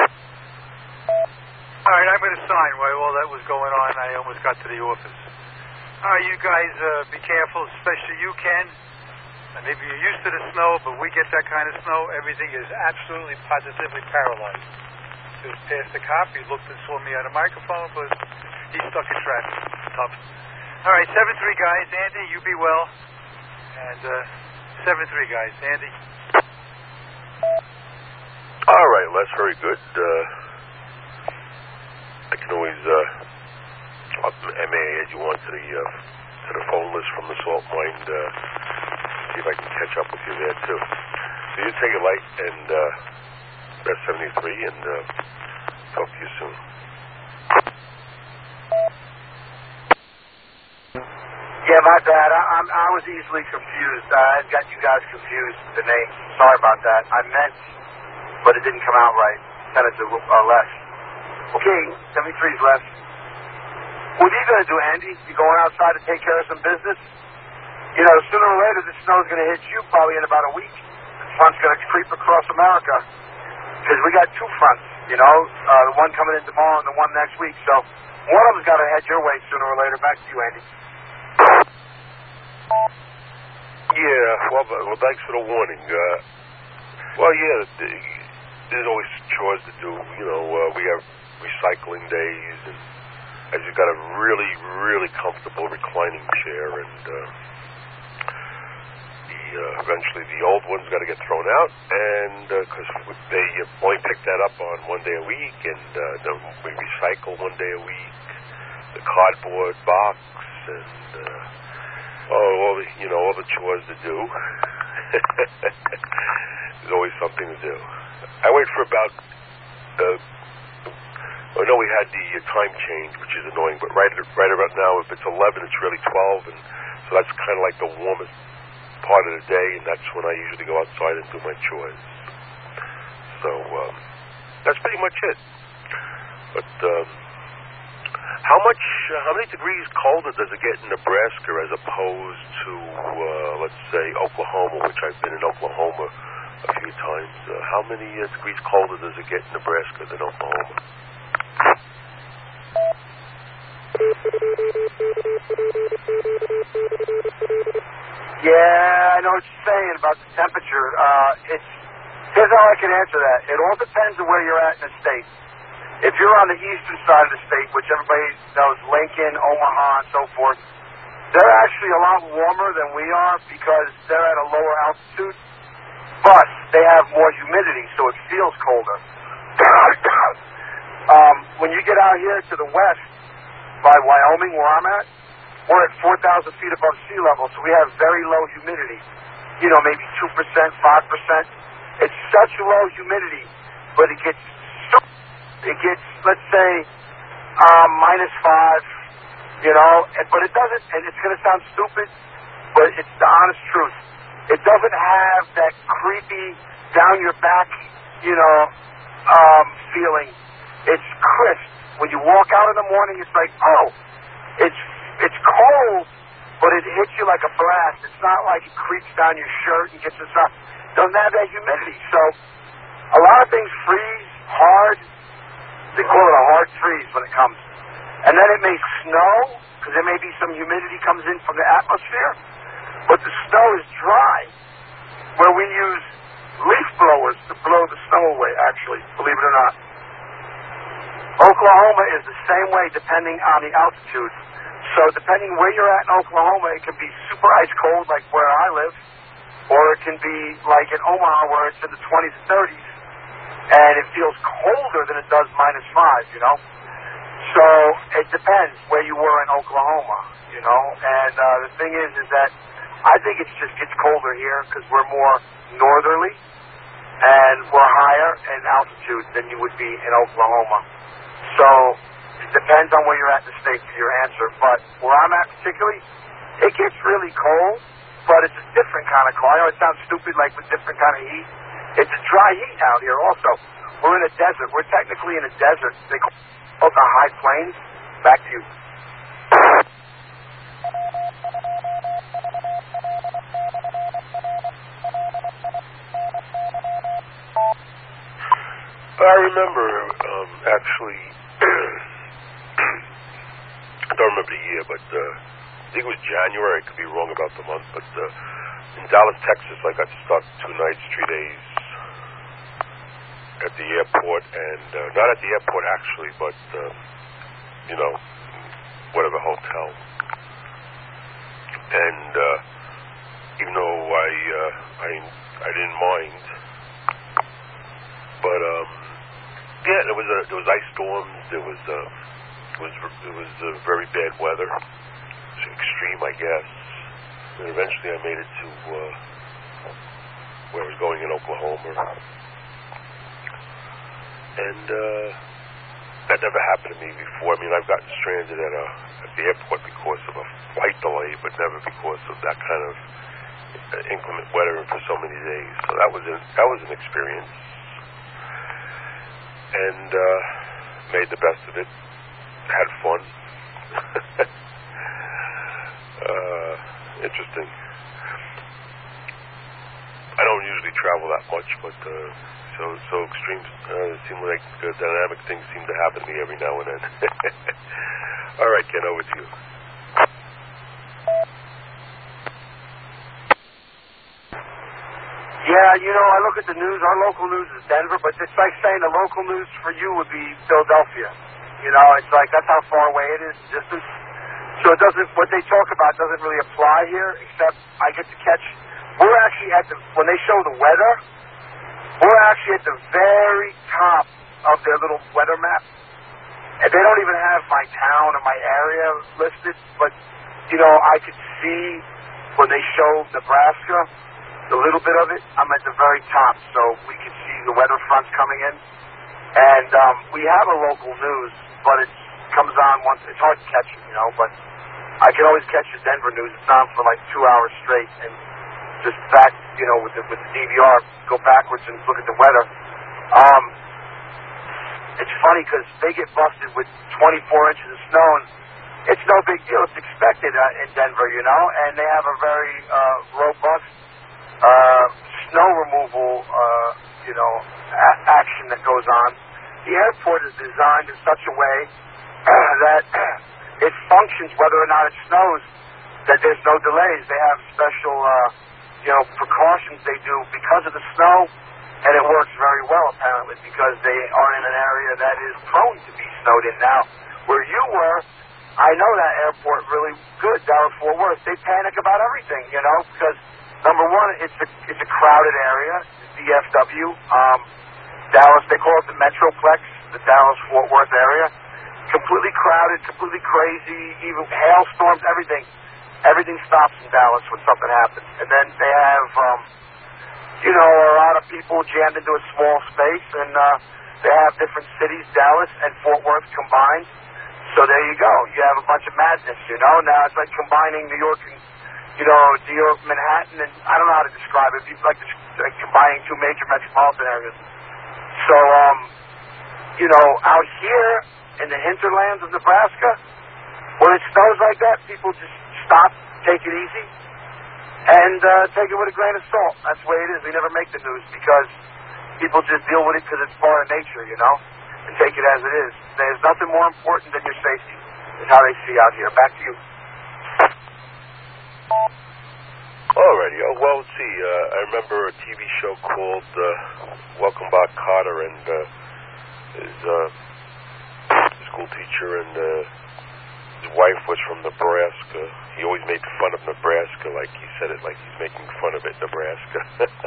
All right, I'm going to sign while all that was going on. I almost got to the office. All right, you guys uh, be careful, especially you, Ken. And maybe you're used to the snow, but we get that kind of snow. Everything is absolutely, positively paralyzed. Just past the cop, he looked and saw me on the microphone, but he's stuck in traffic. Tough. All right, seven three guys. Andy, you be well. And uh, seven three guys. Andy. All right, Les, very good. Uh, I can always uh, up M A add you on to the uh, to the phone list from the salt mine. Uh, see if I can catch up with you there too. So you take it light and uh, rest seventy-three, and uh, talk to you soon. Yeah, my bad. I, I'm, I was easily confused. I got you guys confused with the names. Sorry about that. I meant, but it didn't come out right. Senator uh, Les. Okay, seventy-three's Les. What are you going to do, Andy? You going outside to take care of some business? You know, sooner or later, the snow's going to hit you probably in about a week. The front's going to creep across America. Because we got two fronts, you know, uh, the one coming in tomorrow and the one next week. So one of them's got to head your way sooner or later. Back to you, Andy. Yeah, well, well, thanks for the warning. Uh, well, yeah, there's always chores to do. You know, uh, we have recycling days, and as you've got a really, really comfortable reclining chair, and uh, the, uh, eventually the old one's got to get thrown out, and because uh, they only pick that up on one day a week, and uh, then we recycle one day a week, the cardboard box, and uh, oh, all the, you know, all the chores to do. There's always something to do. I wait for about, uh, I know we had the uh, time change, which is annoying, but right, right about now, if it's eleven, it's really twelve, and so that's kind of like the warmest part of the day, and that's when I usually go outside and do my chores. So, um, that's pretty much it. But, um, how much, uh, how many degrees colder does it get in Nebraska as opposed to, uh, let's say, Oklahoma, which I've been in Oklahoma a few times. Uh, how many uh, degrees colder does it get in Nebraska than Oklahoma? Yeah, I know what you're saying about the temperature. Uh, it's, here's how I can answer that. It all depends on where you're at in the state. If you're on the eastern side of the state, which everybody knows, Lincoln, Omaha, and so forth, they're actually a lot warmer than we are because they're at a lower altitude, but they have more humidity, so it feels colder. um, when you get out here to the west, by Wyoming, where I'm at, we're at four thousand feet above sea level, so we have very low humidity. You know, maybe two percent, five percent. It's such low humidity, but it gets so It gets, let's say, um, minus five, you know, and, but it doesn't, and it's going to sound stupid, but it's the honest truth. It doesn't have that creepy, down your back, you know, um, feeling. It's crisp. When you walk out in the morning, it's like, oh, it's it's cold, but it hits you like a blast. It's not like it creeps down your shirt and gets inside. It doesn't have that humidity. So a lot of things freeze hard. They call it a hard freeze when it comes. And then it may snow, because there may be some humidity comes in from the atmosphere, but the snow is dry, where we use leaf blowers to blow the snow away, actually, believe it or not. Oklahoma is the same way depending on the altitude. So depending where you're at in Oklahoma, it can be super ice cold like where I live, or it can be like in Omaha where it's in the twenties and thirties. And it feels colder than it does minus five, you know. So it depends where you were in Oklahoma, you know. And uh, the thing is, is that I think it just gets colder here because we're more northerly and we're higher in altitude than you would be in Oklahoma. So it depends on where you're at in the state for your answer. But where I'm at particularly, it gets really cold, but it's a different kind of cold. I know it sounds stupid, like with different kind of heat. It's a dry heat out here also. We're in a desert. We're technically in a desert. They call it the high plains. Back to you. I remember, um, actually, I don't remember the year, but uh, I think it was January. I could be wrong about the month, but uh, in Dallas, Texas, I got stuck two nights, three days at the airport, and uh, not at the airport actually, but uh, you know, whatever hotel. And uh, even though I, uh, I I didn't mind, but um, yeah, there was a, there was ice storms. There was uh, it was it was uh, very bad weather, extreme, I guess. And eventually, I made it to uh, where I was going in Oklahoma, and uh, that never happened to me before. I mean, I've gotten stranded at a at the airport because of a flight delay, but never because of that kind of uh, inclement weather for so many days. So that was an, that was an experience, and uh, made the best of it. Had fun. uh, interesting. I don't usually travel that much, but uh, so so extreme. Uh, it seems like uh, dynamic things seem to happen to me every now and then. All right, Ken, over to you. Yeah, you know, I look at the news. Our local news is Denver, but it's like saying the local news for you would be Philadelphia. You know, it's like that's how far away it is in distance. So it doesn't. What they talk about doesn't really apply here, except I get to catch. We're actually at the when they show the weather. We're actually at the very top of their little weather map, and they don't even have my town or my area listed. But you know, I could see when they show Nebraska, the little bit of it. I'm at the very top, so we can see the weather fronts coming in. And um, we have a local news, but it comes on once. It's hard to catch it, you know. But I can always catch the Denver news. It's on for like two hours straight, and just back, you know, with the, with the D V R, go backwards and look at the weather. Um, it's funny because they get busted with twenty-four inches of snow, and it's no big deal. It's expected uh, in Denver, you know, and they have a very uh, robust uh, snow removal, uh, you know, a- action that goes on. The airport is designed in such a way uh, that it functions whether or not it snows, that there's no delays. They have special, uh, you know, precautions they do because of the snow, and it works very well, apparently, because they are in an area that is prone to be snowed in. Now, where you were, I know that airport really good, Dallas-Fort Worth. They panic about everything, you know, because, number one, it's a, it's a crowded area, D F W. Um, Dallas, they call it the Metroplex, the Dallas-Fort Worth area. Completely crowded, completely crazy, even hailstorms, everything. Everything stops in Dallas when something happens. And then they have, um, you know, a lot of people jammed into a small space, and uh, they have different cities, Dallas and Fort Worth combined. So there you go. You have a bunch of madness, you know. Now it's like combining New York and, you know, New York, Manhattan, and I don't know how to describe it. It's like, like combining two major metropolitan areas. So, um, you know, out here in the hinterlands of Nebraska, when it snows like that, people just stop, take it easy, and uh, take it with a grain of salt. That's the way it is. We never make the news because people just deal with it because it's part of nature, you know, and take it as it is. There's nothing more important than your safety, is how they see out here. Back to you. Alrighty. Oh, well, let's see. Uh, I remember a T V show called uh, Welcome Back, Kotter, and uh, his uh, school teacher and uh, his wife was from Nebraska. He always made fun of Nebraska, like he said it like he's making fun of it, Nebraska.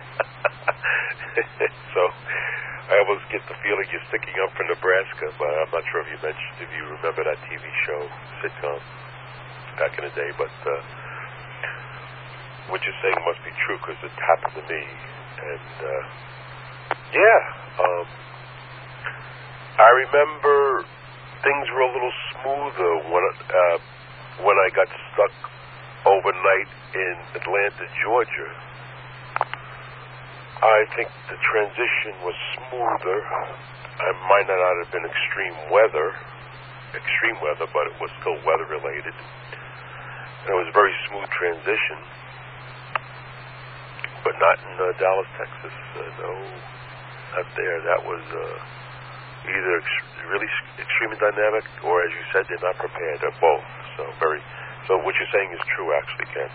So I almost get the feeling you're sticking up for Nebraska, but I'm not sure if you mentioned, if you remember that T V show, sitcom, back in the day, but uh, what you're saying must be true because it happened to me. And, uh, yeah, um, I remember things were a little smoother when, uh, when I got stuck overnight in Atlanta, Georgia. I think the transition was smoother. I might not have been extreme weather, extreme weather, but it was still weather-related. And it was a very smooth transition. But not in uh, Dallas, Texas. Uh, no, not there. That was uh, either ex- really extremely dynamic, or as you said, they're not prepared. They're both. So very. So what you're saying is true, actually, Ken.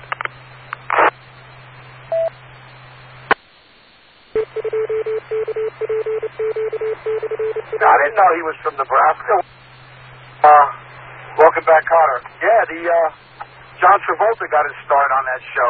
I didn't know he was from Nebraska. Uh, what Welcome back, Carter. Yeah, the uh, John Travolta got his start on that show.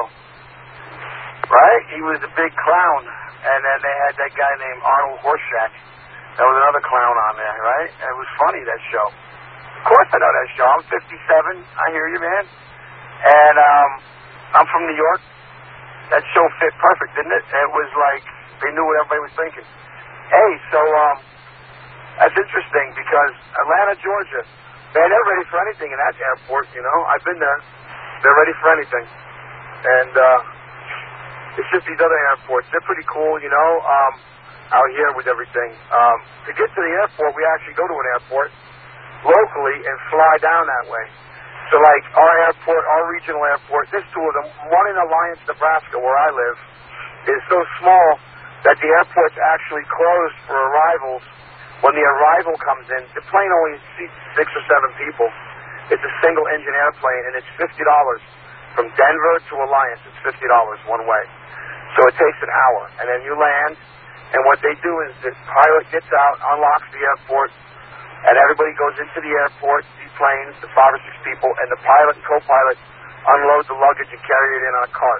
Right? He was a big clown. And then they had that guy named Arnold Horshack. That was another clown on there, right? And it was funny, that show. Of course I know that show. I'm fifty-seven. I hear you, man. And um, I'm from New York. That show fit perfect, didn't it? It was like they knew what everybody was thinking. Hey, so um, that's interesting because Atlanta, Georgia, man, they're ready for anything in that airport, you know. I've been there. They're ready for anything. And uh, it's just these other airports. They're pretty cool, you know, um, out here with everything. Um, to get to the airport, we actually go to an airport locally and fly down that way. So, like, our airport, our regional airport, there's two of them. One in Alliance, Nebraska, where I live, is so small that the airport's actually closed for arrivals. When the arrival comes in, the plane only seats six or seven people. It's a single-engine airplane, and it's fifty dollars. From Denver to Alliance, it's fifty dollars one way. So it takes an hour, and then you land, and what they do is the pilot gets out, unlocks the airport, and everybody goes into the airport, these planes, the five or six people, and the pilot and co-pilot unload the luggage and carry it in on a cart.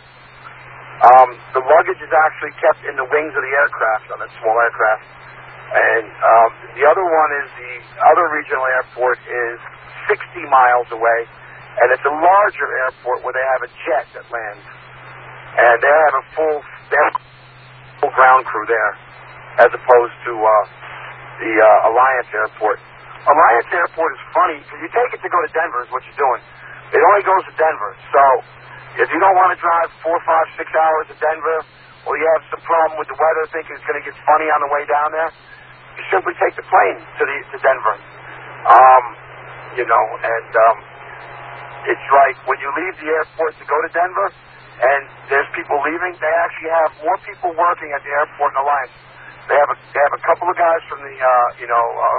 Um, the luggage is actually kept in the wings of the aircraft, on that small aircraft. And um, the other one is the other regional airport is sixty miles away, and it's a larger airport where they have a jet that lands. And they have a full, they have a full ground crew there, as opposed to uh, the uh, Alliance Airport. Alliance Airport is funny, because you take it to go to Denver is what you're doing. It only goes to Denver. So if you don't want to drive four, five, six hours to Denver, or you have some problem with the weather, think it's going to get funny on the way down there, you simply take the plane to the to Denver. Um, you know, and um, it's like when you leave the airport to go to Denver, and there's people leaving, they actually have more people working at the airport in Alliance. They have a they have a couple of guys from the uh, you know uh,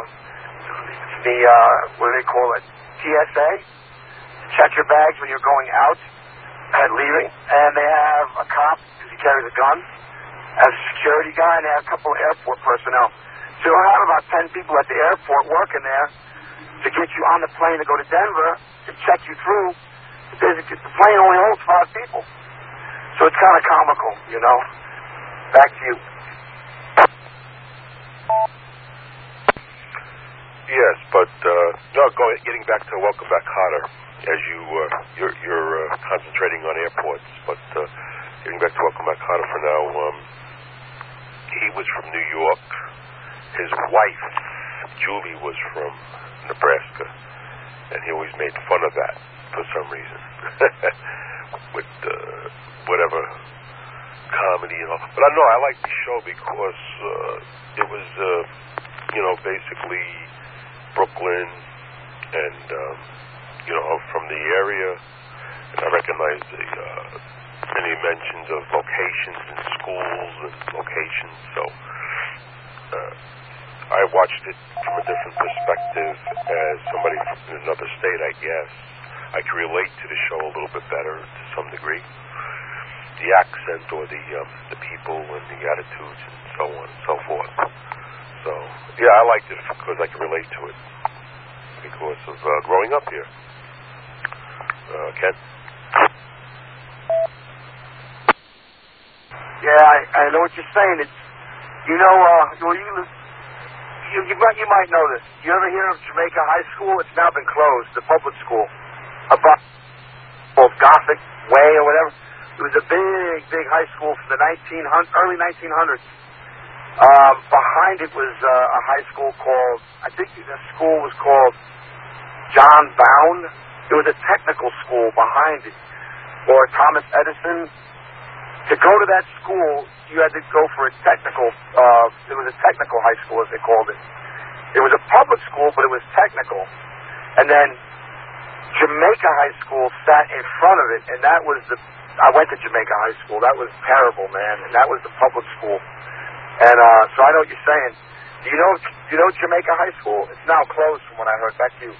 the uh, what do they call it T S A to check your bags when you're going out and leaving, and they have a cop because he carries a gun, and a security guy, and they have a couple of airport personnel. So you'll have about ten people at the airport working there to get you on the plane to go to Denver to check you through. Because the plane only holds five people. So it's kind of comical, you know. Back to you. Yes, but uh, no. Going, getting back to Welcome Back, Carter. As you uh, you're, you're uh, concentrating on airports, but uh, getting back to Welcome Back, Carter for now. Um, he was from New York. His wife, Julie, was from Nebraska, and he always made fun of that for some reason, with uh, whatever comedy and all. But I know I like the show because uh, it was, uh, you know, basically Brooklyn, and um, you know, I'm from the area, and I recognize the uh, many mentions of locations and schools and locations. So uh, I watched it from a different perspective as somebody from another state, I guess. I can relate to the show a little bit better to some degree. The accent or the um, the people and the attitudes and so on and so forth. So, yeah, I liked it because I can relate to it because of uh, growing up here. Uh, Ken? Yeah, I, I know what you're saying. It's, you know, uh, well, you, you, you, might, you might know this. You ever hear of Jamaica High School? It's now been closed, the public school. About called Gothic Way or whatever. It was a big, big high school from the nineteen hundreds, early nineteen hundreds. Um, behind it was uh, a high school called, I think the school was called John Bound. It was a technical school behind it. Or Thomas Edison. To go to that school, you had to go for a technical, uh, it was a technical high school, as they called it. It was a public school, but it was technical. And then Jamaica High School sat in front of it, and that was the, I went to Jamaica High School. That was terrible, man. And that was the public school. And uh, so I know what you're saying. Do you know, do you know Jamaica High School? It's now closed from what I heard. Back to you.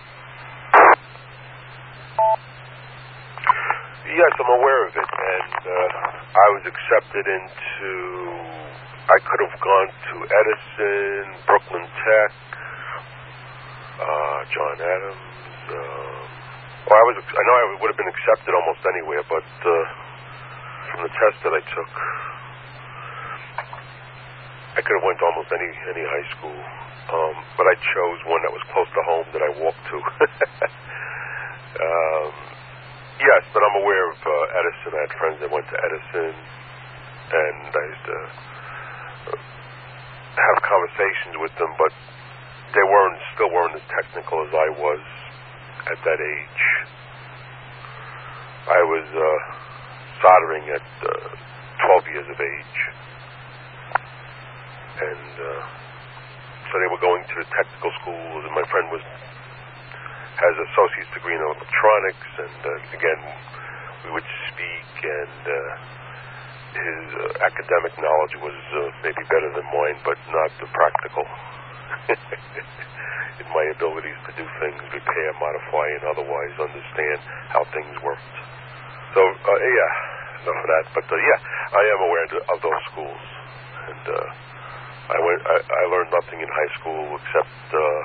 Yes, I'm aware of it, and uh, I was accepted into, I could have gone to Edison, Brooklyn Tech, uh, John Adams, um, Well, I was. I know I would have been accepted almost anywhere, but uh, from the test that I took, I could have went to almost any any high school. Um, but I chose one that was close to home that I walked to. um, yes, but I'm aware of uh, Edison. I had friends that went to Edison, and I used to have conversations with them, but they weren't, still weren't as technical as I was at that age. I was uh, soldering at uh, twelve years of age, and uh, so they were going to the technical schools, and my friend was has an associate's degree in electronics, and uh, again, we would speak, and uh, his uh, academic knowledge was uh, maybe better than mine, but not the practical. In my abilities to do things, repair, modify, and otherwise understand how things worked. So, uh, yeah, enough of that. But, uh, yeah, I am aware of those schools. And uh, I went. I, I learned nothing in high school except uh,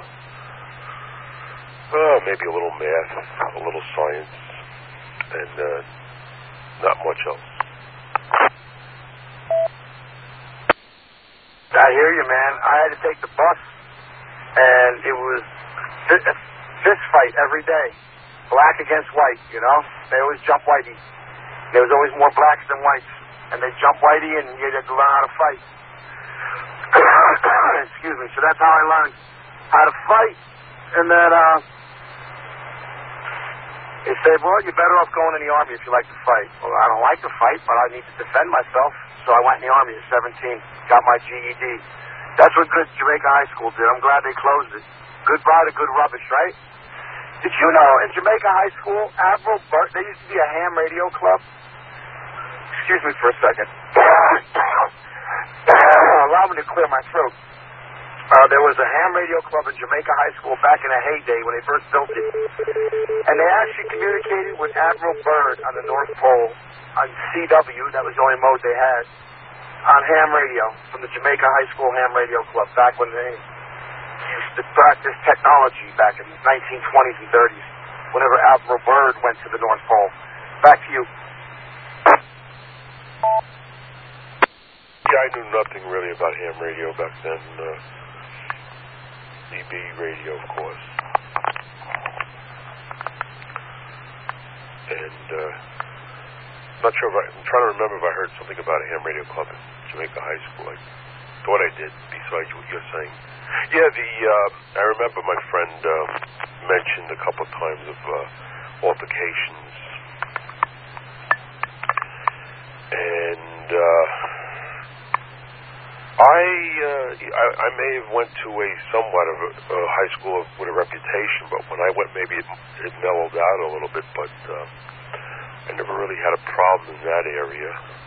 uh, maybe a little math, a little science, and uh, not much else. I hear you, man. I had to take the bus, and it was a fist fight every day. Black against white, you know? They always jump whitey. There was always more blacks than whites. And they jump whitey, and you had to learn how to fight. Excuse me. So that's how I learned how to fight. And then, uh, they say, well, you're better off going in the Army if you like to fight. Well, I don't like to fight, but I need to defend myself. So I went in the Army at seventeen, got my G E D. That's what good Jamaica High School did. I'm glad they closed it. Goodbye to good rubbish, right? Did you know in Jamaica High School, Admiral Byrd, there used to be a ham radio club? Excuse me for a second. Allow me to clear my throat. Uh, there was a ham radio club in Jamaica High School back in the heyday when they first built it. And they actually communicated with Admiral Byrd on the North Pole on C W, that was the only mode they had, on ham radio from the Jamaica High School Ham Radio Club back when they used to practice technology back in the nineteen twenties and thirties, whenever Admiral Byrd went to the North Pole. Back to you. Yeah, I knew nothing really about ham radio back then. Uh, C B radio, of course. And uh, I'm not sure if I, I'm trying to remember if I heard something about a ham radio club in Jamaica High School. I thought I did, besides what you're saying. Yeah, the uh, I remember my friend uh, mentioned a couple of times of uh, altercations. And uh, I, uh, I I may have went to a somewhat of a, a high school with a reputation, but when I went, maybe it, it mellowed out a little bit, but uh, I never really had a problem in that area.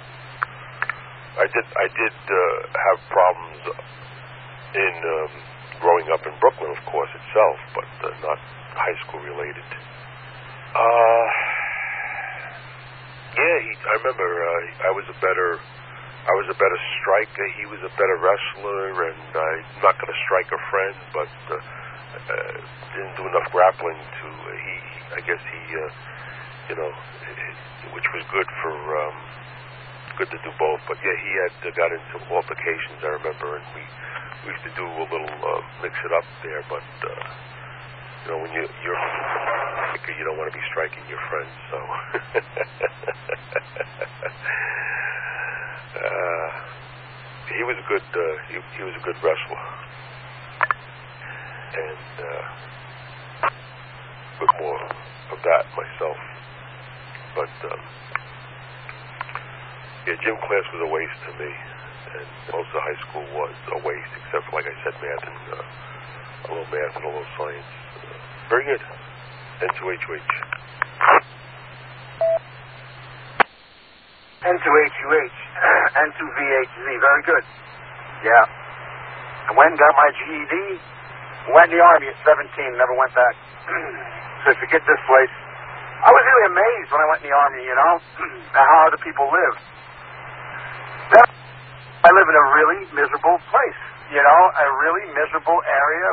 I did I did uh, have problems in um, growing up in Brooklyn, of course, itself, but uh, not high school related. Uh, yeah, he, I remember uh, I was a better I was a better striker. He was a better wrestler, and I'm not going to strike a friend, but uh, uh, didn't do enough grappling to. Uh, he, I guess he, uh, you know, which was good for. Um, good to do both, but yeah, he had uh, got into altercations, I remember, and we, we used to do a little uh, mix it up there, but uh, you know, when you, you're you don't want to be striking your friends, so uh, he was a good uh, he, he was a good wrestler, and uh, a bit more of that myself, but um, yeah, gym class was a waste to me, and most of high school was a waste, except for, like I said, math and uh, a little math and a little science. Uh, very good. N two H U H. N two H U H. N two V H Z. Very good. Yeah. I went and got my G E D. Went in the Army at seventeen. Never went back. So forget this place. I was really amazed when I went in the Army, you know, at how other people live. I live in a really miserable place, you know, a really miserable area